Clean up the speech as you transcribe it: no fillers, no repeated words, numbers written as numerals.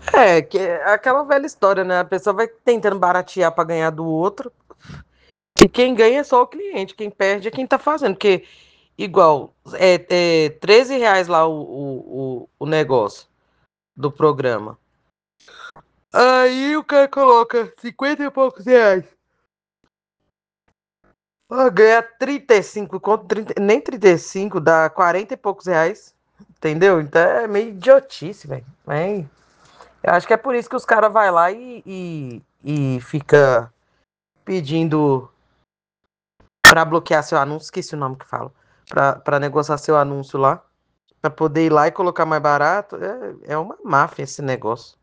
Que é aquela velha história, né? A pessoa vai tentando baratear para ganhar do outro. E quem ganha é só o cliente, quem perde é quem tá fazendo. Porque, igual, é R$ 13 lá o negócio do programa. Aí o cara coloca 50 e poucos reais. Ganhar 35 conto, nem 35 dá 40 e poucos reais. Entendeu? Então é meio idiotice, velho. Eu acho que é por isso que os caras vai lá e fica pedindo pra bloquear seu anúncio. Esqueci o nome que fala. Pra negociar seu anúncio lá. Pra poder ir lá e colocar mais barato. É uma máfia esse negócio.